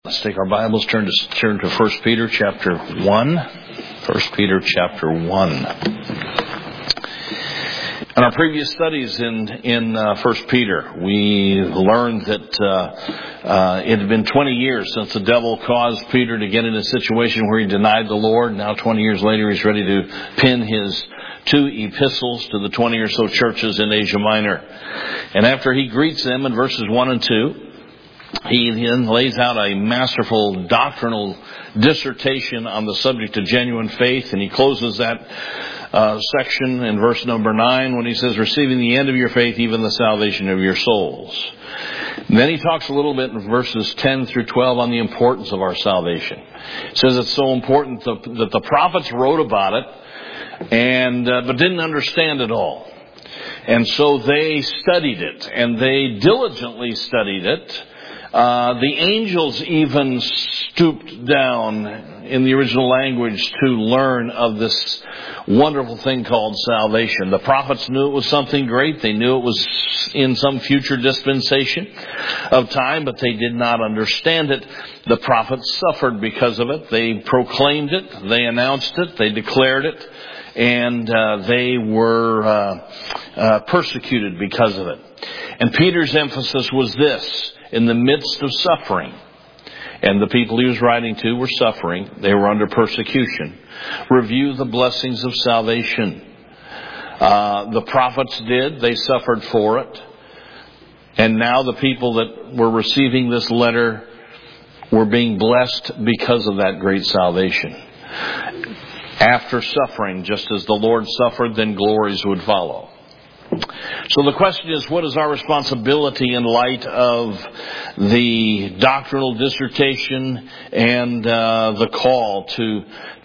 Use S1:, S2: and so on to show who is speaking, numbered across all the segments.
S1: Let's take our Bibles, turn to 1 Peter chapter 1. 1 Peter chapter 1. In our previous studies in 1 Peter, we learned that it had been 20 years since the devil caused Peter to get in a situation where he denied the Lord. Now 20 years later, he's ready to pin his 2 epistles to the 20 or so churches in Asia Minor. And after he greets them in verses 1 and 2, he then lays out a masterful doctrinal dissertation on the subject of genuine faith, and he closes that section in verse number 9 when he says, receiving the end of your faith, even the salvation of your souls. And then he talks a little bit in verses 10 through 12 on the importance of our salvation. He says it's so important that the prophets wrote about it, but didn't understand it all. And so they studied it, and they diligently studied it. The angels even stooped down in the original language to learn of this wonderful thing called salvation. The prophets knew it was something great. They knew it was in some future dispensation of time, but they did not understand it. The prophets suffered because of it. They proclaimed it. They announced it. They declared it. And they were persecuted because of it. And Peter's emphasis was this: in the midst of suffering, and the people he was writing to were suffering, they were under persecution, review the blessings of salvation. The prophets did, they suffered for it. And now the people that were receiving this letter were being blessed because of that great salvation. After suffering, just as the Lord suffered, then glories would follow. So the question is, what is our responsibility in light of the doctrinal dissertation and the call to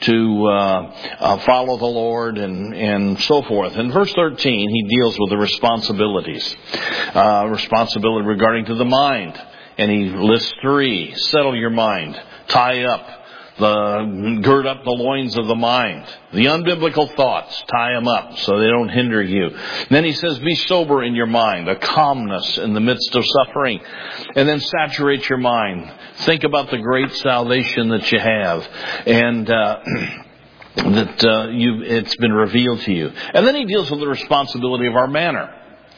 S1: follow the Lord and so forth? In verse 13, he deals with the responsibilities. Responsibility regarding to the mind. And he lists 3. Settle your mind. Tie up. Gird up the loins of the mind. The unbiblical thoughts, tie them up so they don't hinder you. And then he says, be sober in your mind, a calmness in the midst of suffering. And then saturate your mind. Think about the great salvation that you have, and it's been revealed to you. And then he deals with the responsibility of our manner.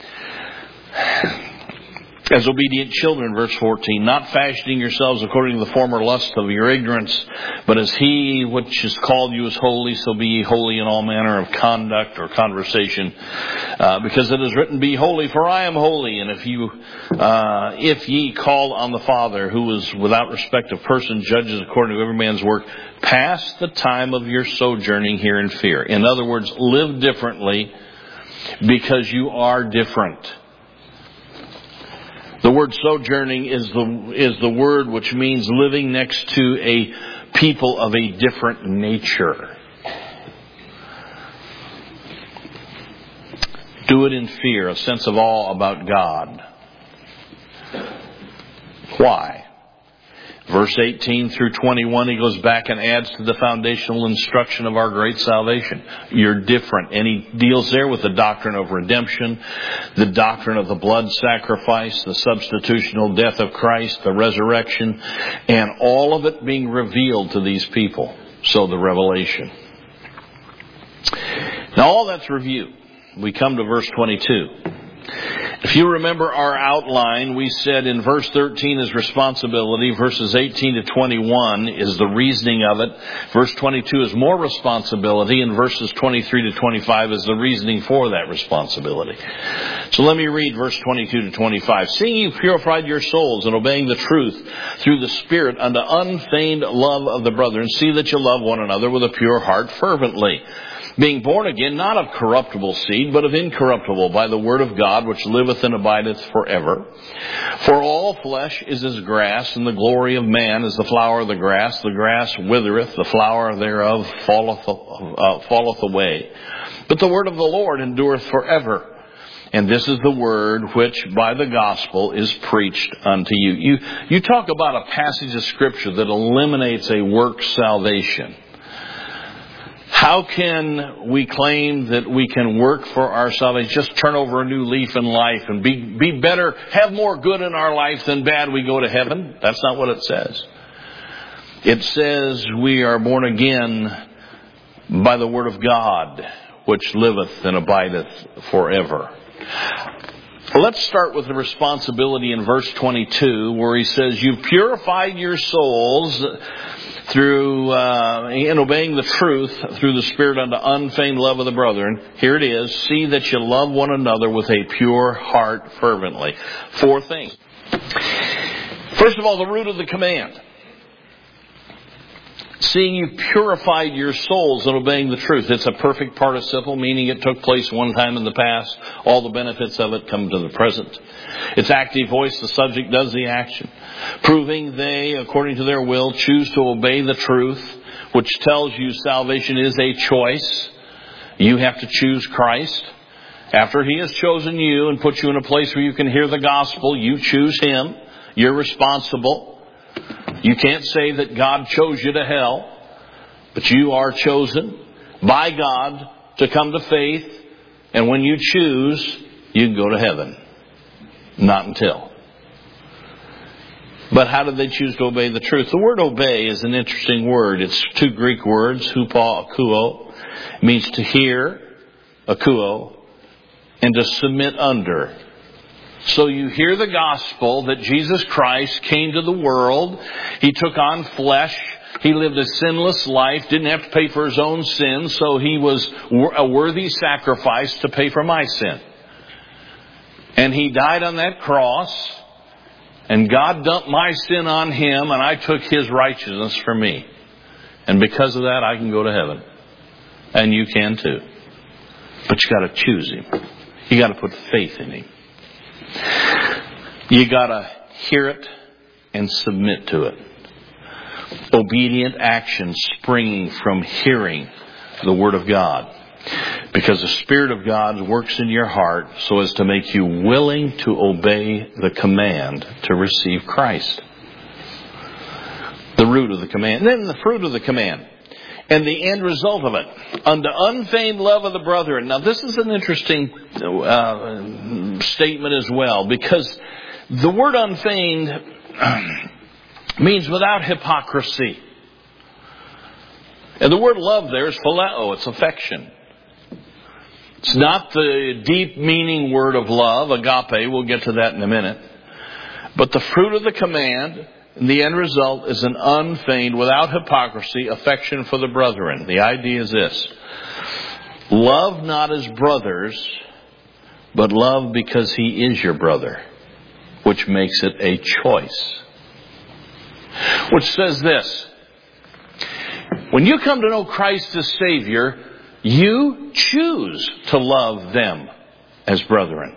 S1: As obedient children, verse 14, not fashioning yourselves according to the former lust of your ignorance, but as he which has called you is holy, so be ye holy in all manner of conduct or conversation. Because it is written, be holy, for I am holy. And if ye call on the Father, who is without respect of person, judges according to every man's work, pass the time of your sojourning here in fear. In other words, live differently because you are different. The word sojourning is the word which means living next to a people of a different nature. Do it in fear, a sense of awe about God. Why? Verse 18 through 21, he goes back and adds to the foundational instruction of our great salvation. You're different. And he deals there with the doctrine of redemption, the doctrine of the blood sacrifice, the substitutional death of Christ, the resurrection, and all of it being revealed to these people. So the revelation. Now all that's review. We come to verse 22. If you remember our outline, we said in verse 13 is responsibility, verses 18 to 21 is the reasoning of it, verse 22 is more responsibility, and verses 23 to 25 is the reasoning for that responsibility. So let me read verse 22 to 25. Seeing you purified your souls and obeying the truth through the Spirit unto unfeigned love of the brethren, see that you love one another with a pure heart fervently. Being born again, not of corruptible seed, but of incorruptible, by the word of God, which liveth and abideth forever. For all flesh is as grass, and the glory of man is the flower of the grass. The grass withereth, the flower thereof falleth away. But the word of the Lord endureth forever. And this is the word which by the gospel is preached unto you. You talk about a passage of Scripture that eliminates a work salvation. How can we claim that we can work for our salvation, just turn over a new leaf in life and be better, have more good in our life than bad, we go to heaven? That's not what it says. It says we are born again by the word of God, which liveth and abideth forever. Let's start with the responsibility in verse 22, where he says, you've purified your souls through in obeying the truth through the Spirit unto unfeigned love of the brethren. Here it is. See that you love one another with a pure heart fervently. 4 things. First of all, the root of the command. Seeing you purified your souls in obeying the truth. It's a perfect participle, meaning it took place one time in the past. All the benefits of it come to the present. It's active voice. The subject does the action. Proving they, according to their will, choose to obey the truth, which tells you salvation is a choice. You have to choose Christ. After He has chosen you and put you in a place where you can hear the gospel, you choose Him. You're responsible. You can't say that God chose you to hell, but you are chosen by God to come to faith, and when you choose, you can go to heaven. Not until. But how did they choose to obey the truth? The word obey is an interesting word. It's 2 Greek words, hupo, akuo. It means to hear, akuo, and to submit under. So you hear the gospel that Jesus Christ came to the world. He took on flesh. He lived a sinless life, didn't have to pay for His own sins, so He was a worthy sacrifice to pay for my sin. And He died on that cross, and God dumped my sin on Him, and I took His righteousness for me. And because of that, I can go to heaven. And you can too. But you got to choose Him. You got to put faith in Him. You gotta hear it and submit to it. Obedient action springing from hearing the Word of God. Because the Spirit of God works in your heart so as to make you willing to obey the command to receive Christ. The root of the command. And then the fruit of the command. And the end result of it. Unto unfeigned love of the brethren. Now this is an interesting statement as well. Because the word unfeigned means without hypocrisy. And the word love there is phileo. It's affection. It's not the deep meaning word of love, agape. We'll get to that in a minute. But the fruit of the command... And the end result is an unfeigned, without hypocrisy, affection for the brethren. The idea is this. Love not as brothers, but love because He is your brother, which makes it a choice. Which says this. When you come to know Christ as Savior, you choose to love them as brethren.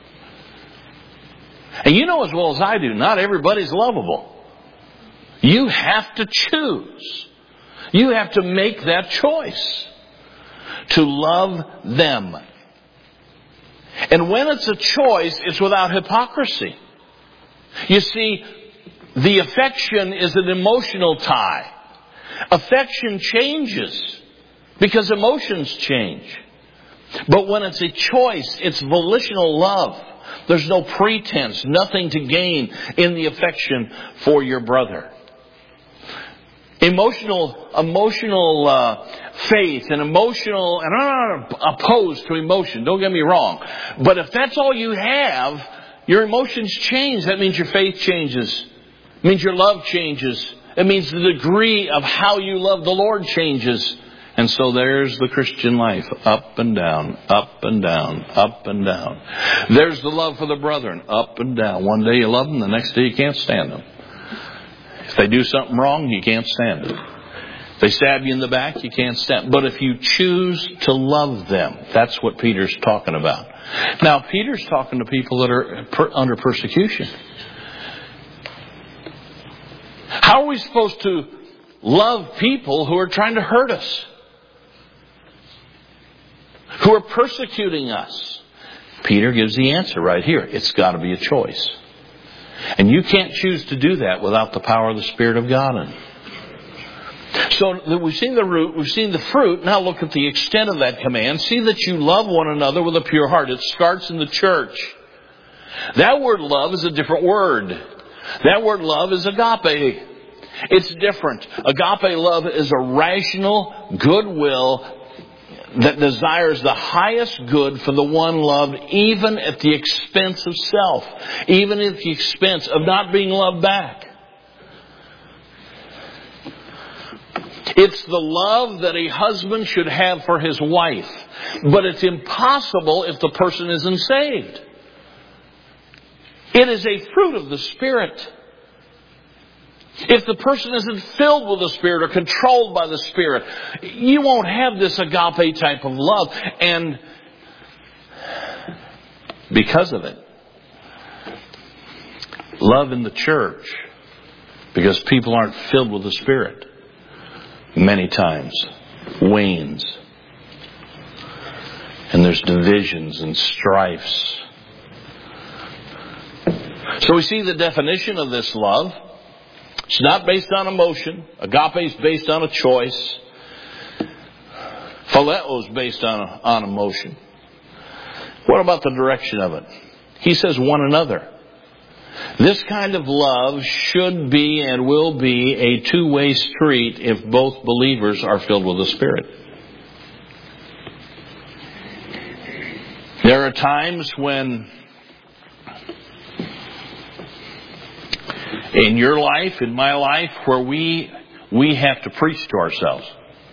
S1: And you know as well as I do, not everybody's lovable. You have to choose. You have to make that choice to love them. And when it's a choice, it's without hypocrisy. You see, the affection is an emotional tie. Affection changes because emotions change. But when it's a choice, it's volitional love. There's no pretense, nothing to gain in the affection for your brother. Emotional faith and emotional, and I'm not opposed to emotion, don't get me wrong. But if that's all you have, your emotions change. That means your faith changes. It means your love changes. It means the degree of how you love the Lord changes. And so there's the Christian life. Up and down, up and down, up and down. There's the love for the brethren. Up and down. One day you love them, the next day you can't stand them. If they do something wrong, you can't stand it. If they stab you in the back, you can't stand. But if you choose to love them, that's what Peter's talking about. Now, Peter's talking to people that are under persecution. How are we supposed to love people who are trying to hurt us? Who are persecuting us? Peter gives the answer right here. It's got to be a choice. And you can't choose to do that without the power of the Spirit of God in. So we've seen the root, we've seen the fruit. Now look at the extent of that command. See that you love one another with a pure heart. It starts in the church. That word love is a different word. That word love is agape. It's different. Agape love is a rational goodwill that desires the highest good for the one loved, even at the expense of self, even at the expense of not being loved back. It's the love that a husband should have for his wife, but it's impossible if the person isn't saved. It is a fruit of the Spirit. If the person isn't filled with the Spirit or controlled by the Spirit, you won't have this agape type of love. And because of it, love in the church, because people aren't filled with the Spirit, many times wanes. And there's divisions and strifes. So we see the definition of this love. It's not based on emotion. Agape is based on a choice. Phileo is based on emotion. What about the direction of it? He says one another. This kind of love should be and will be a two-way street if both believers are filled with the Spirit. There are times when in your life, in my life, where we have to preach to ourselves.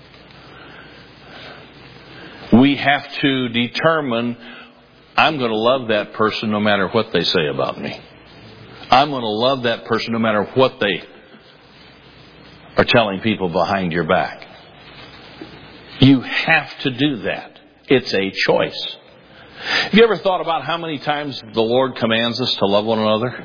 S1: We have to determine, I'm going to love that person no matter what they say about me. I'm going to love that person no matter what they are telling people behind your back. You have to do that. It's a choice. Have you ever thought about how many times the Lord commands us to love one another?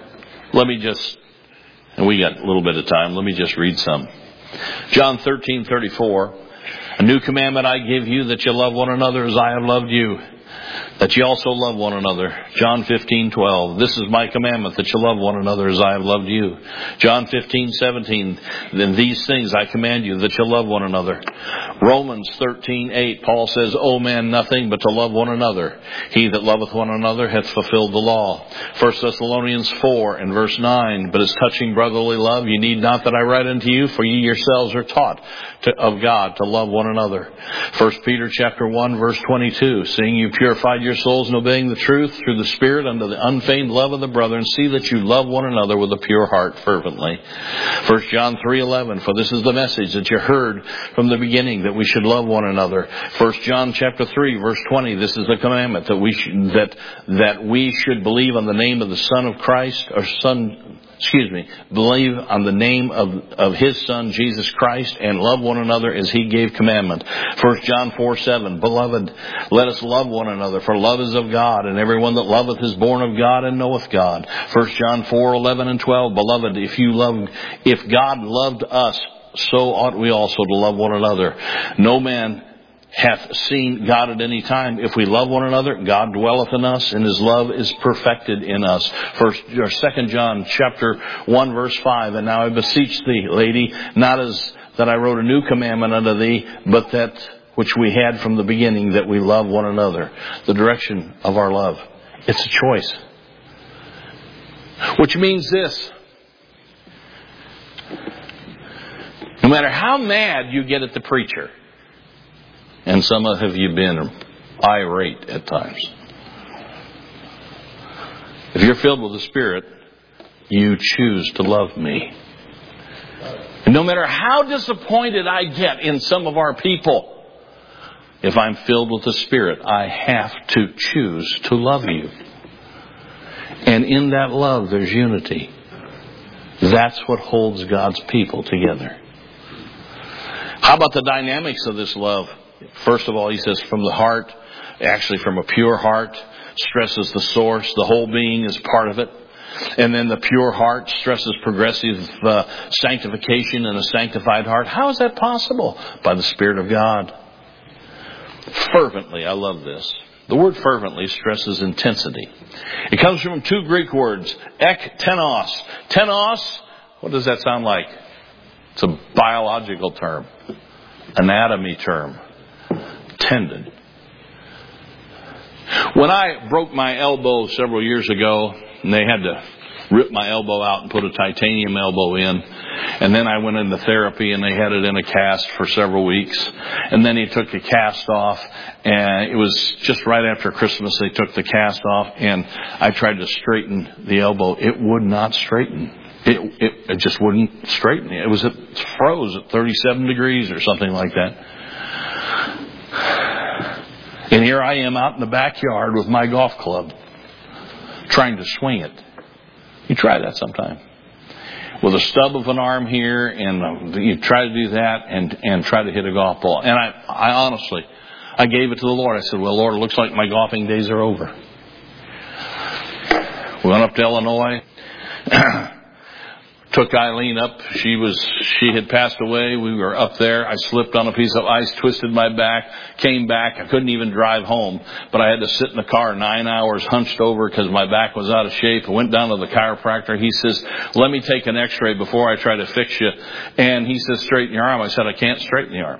S1: And we got a little bit of time. Let me just read some. John 13:34. A new commandment I give you, that you love one another as I have loved you, that you also love one another. John 15:12. This is my commandment, that you love one another as I have loved you. John 15:17. Then these things I command you, that you love one another. Romans 13:8. Paul says, owe man nothing but to love one another. He that loveth one another hath fulfilled the law. 1 Thessalonians 4 and verse 9. But as touching brotherly love, you need not that I write unto you, for ye yourselves are taught of God to love one another. 1 Peter chapter 1 verse 22. Seeing you purified your souls in obeying the truth through the Spirit unto the unfeigned love of the brethren, see that you love one another with a pure heart fervently. 1 John 3:11. For this is the message that you heard from the beginning, that we should love one another. 1 John chapter 3 verse 20. This is the commandment, that we should believe on the name of the Son of Christ, believe on the name of His Son, Jesus Christ, and love one another as He gave commandment. 1 John 4:7. Beloved, let us love one another, for love is of God, and everyone that loveth is born of God and knoweth God. 1 John 4:11 and 12. Beloved, if God loved us, so ought we also to love one another. No man hath seen God at any time. If we love one another, God dwelleth in us, and His love is perfected in us. 2 John chapter 1 verse 5. And now I beseech thee, lady, not as that I wrote a new commandment unto thee, but that which we had from the beginning, that we love one another. The direction of our love. It's a choice. Which means this. No matter how mad you get at the preacher, and some of you been irate at times, if you're filled with the Spirit, you choose to love me. And no matter how disappointed I get in some of our people, if I'm filled with the Spirit, I have to choose to love you. And in that love, there's unity. That's what holds God's people together. How about the dynamics of this love? First of all, he says from the heart, actually from a pure heart, stresses the source. The whole being is part of it. And then the pure heart stresses progressive sanctification and a sanctified heart. How is that possible? By the Spirit of God. Fervently, I love this. The word fervently stresses intensity. It comes from two Greek words, ektenos. Tenos, what does that sound like? It's a biological term, anatomy term, tendon. When I broke my elbow several years ago, and they had to ripped my elbow out and put a titanium elbow in. And then I went into therapy, and they had it in a cast for several weeks. And then he took the cast off, and it was just right after Christmas they took the cast off, and I tried to straighten the elbow. It would not straighten. It just wouldn't straighten. It froze at 37 degrees or something like that. And here I am out in the backyard with my golf club, trying to swing it. You try that sometime. With a stub of an arm here, and you try to do that and try to hit a golf ball. And I honestly, I gave it to the Lord. I said, well, Lord, it looks like my golfing days are over. We went up to Illinois. Took Eileen up. She had passed away. We were up there. I slipped on a piece of ice, twisted my back, came back. I couldn't even drive home, but I had to sit in the car 9 hours hunched over because my back was out of shape. I went down to the chiropractor. He says, let me take an x-ray before I try to fix you. And he says, straighten your arm. I said, I can't straighten the arm.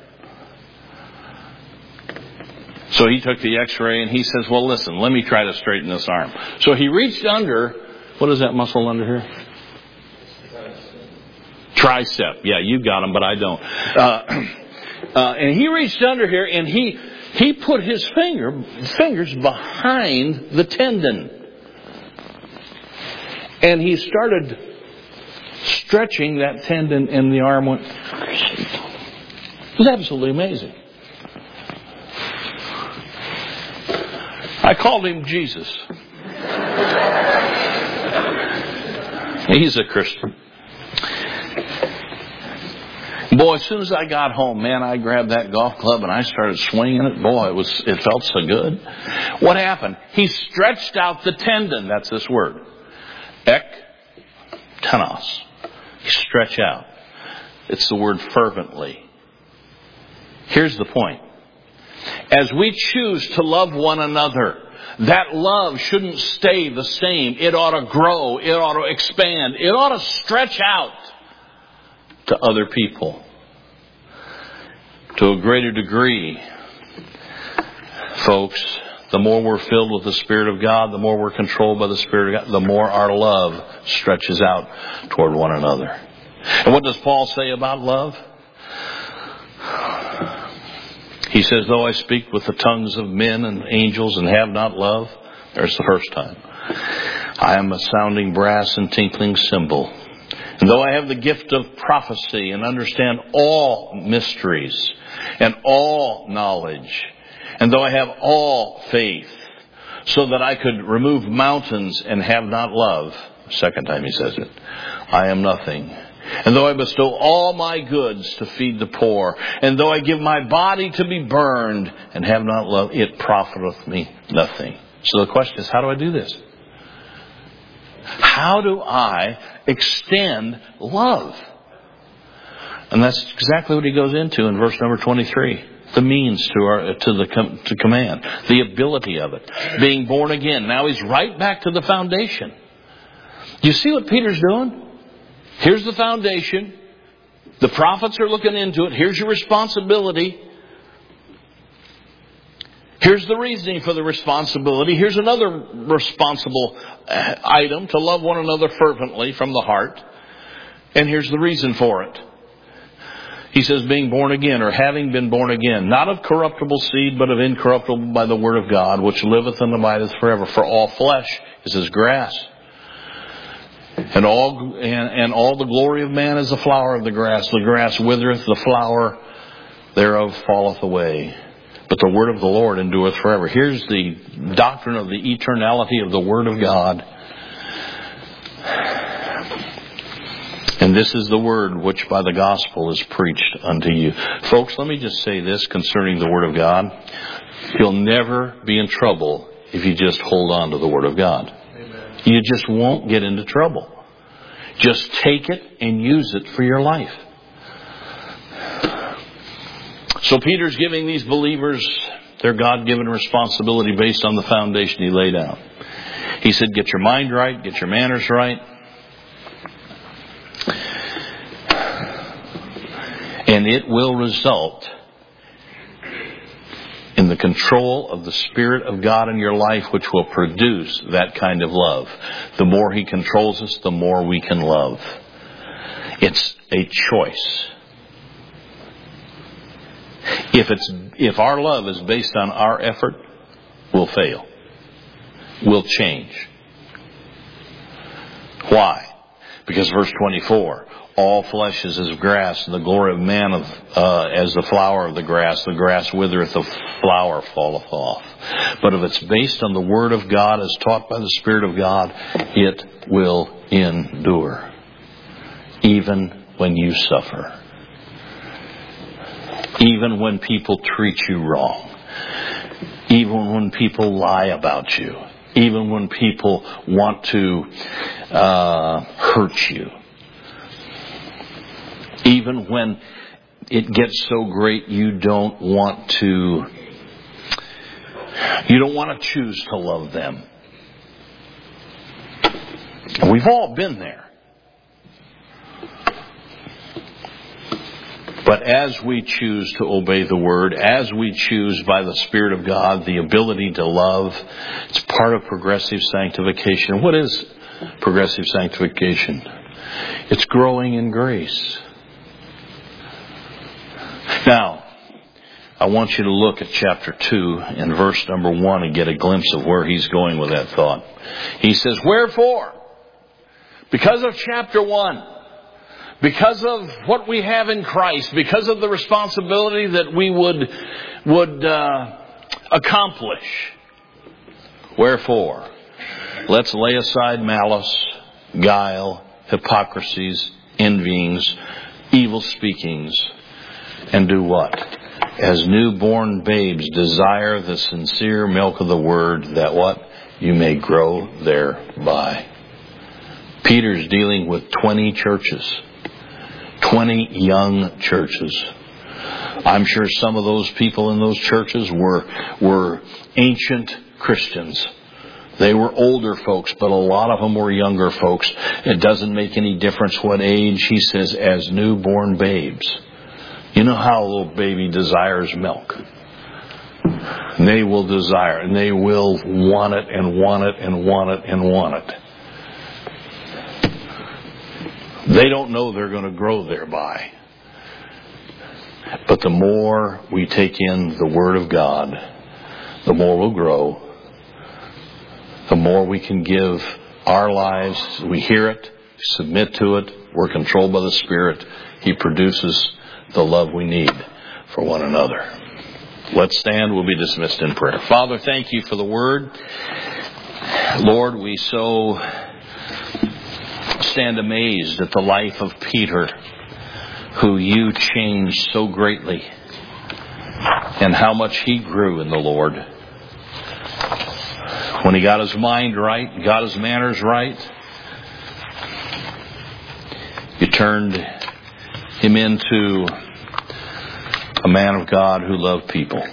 S1: So he took the x-ray and he says, well, listen, let me try to straighten this arm. So he reached under, what is that muscle under here? Tricep. Yeah, you got them, but I don't. And he reached under here and he put his fingers behind the tendon. And he started stretching that tendon, and the arm went. It was absolutely amazing. I called him Jesus. He's a Christian. Boy, as soon as I got home, man, I grabbed that golf club and I started swinging it. Boy, it felt so good. What happened? He stretched out the tendon. That's this word. Ektenos. Stretch out. It's the word fervently. Here's the point. As we choose to love one another, that love shouldn't stay the same. It ought to grow. It ought to expand. It ought to stretch out to other people to a greater degree. Folks, the more we're filled with the Spirit of God, the more we're controlled by the Spirit of God, the more our love stretches out toward one another. And what does Paul say about love? He says, though I speak with the tongues of men and angels and have not love, there's the first time, I am a sounding brass and tinkling cymbal. And though I have the gift of prophecy and understand all mysteries and all knowledge, and though I have all faith, so that I could remove mountains and have not love, second time he says it, I am nothing. And though I bestow all my goods to feed the poor, and though I give my body to be burned and have not love, it profiteth me nothing. So the question is, how do I do this? How do I extend love? And that's exactly what he goes into in verse number 23. The means to command. The ability of it. Being born again. Now he's right back to the foundation. You see what Peter's doing? Here's the foundation. The prophets are looking into it. Here's your responsibility. Here's the reasoning for the responsibility. Here's another responsible item, to love one another fervently from the heart. And here's the reason for it. He says, being born again, or having been born again, not of corruptible seed, but of incorruptible by the word of God, which liveth and abideth forever. For all flesh is as grass. And all the glory of man is the flower of the grass. The grass withereth, the flower thereof falleth away. But the word of the Lord endureth forever. Here's the doctrine of the eternality of the word of God. And this is the word which by the gospel is preached unto you. Folks, let me just say this concerning the word of God. You'll never be in trouble if you just hold on to the word of God. Amen. You just won't get into trouble. Just take it and use it for your life. So Peter's giving these believers their God-given responsibility based on the foundation he laid out. He said, get your mind right, get your manners right. And it will result in the control of the Spirit of God in your life, which will produce that kind of love. The more He controls us, the more we can love. It's a choice. If our love is based on our effort, we'll fail. We'll change. Why? Because verse 24, all flesh is as grass, and the glory of man as the flower of the grass. The grass withereth, the flower falleth off. But if it's based on the Word of God as taught by the Spirit of God, it will endure. Even when you suffer. Even when people treat you wrong. Even when people lie about you. Even when people want to hurt you. Even when it gets so great you don't want to choose to love them. We've all been there. But as we choose to obey the Word, as we choose by the Spirit of God the ability to love, it's part of progressive sanctification. What is progressive sanctification? It's growing in grace. Now, I want you to look at chapter 2 and verse number 1 and get a glimpse of where he's going with that thought. He says, wherefore, because of chapter 1, because of what we have in Christ, because of the responsibility that we would accomplish, wherefore, let's lay aside malice, guile, hypocrisies, envyings, evil speakings, and do what? As newborn babes, desire the sincere milk of the Word, that what? You may grow thereby. Peter's dealing with 20 churches. 20 young churches. I'm sure some of those people in those churches were ancient Christians. They were older folks, but a lot of them were younger folks. It doesn't make any difference what age. He says, as newborn babes. You know how a little baby desires milk? They will desire, and they will want it and want it and want it and want it. They don't know they're going to grow thereby. But the more we take in the Word of God, the more we'll grow. The more we can give our lives. We hear it, submit to it. We're controlled by the Spirit. He produces the love we need for one another. Let's stand. We'll be dismissed in prayer. Father, thank you for the Word. Lord, we so stand amazed at the life of Peter, who you changed so greatly, and how much he grew in the Lord. When he got his mind right, got his manners right, you turned him into a man of God who loved people.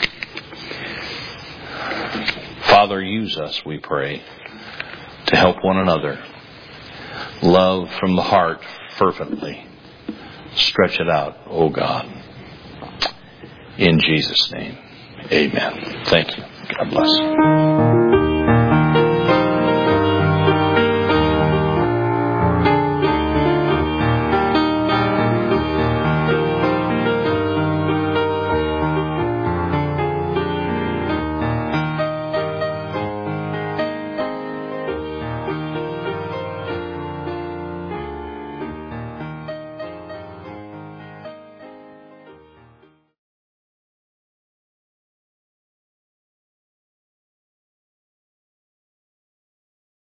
S1: Father, use us, we pray, to help one another. Love from the heart fervently. Stretch it out, O God. In Jesus' name, amen. Thank you. God bless.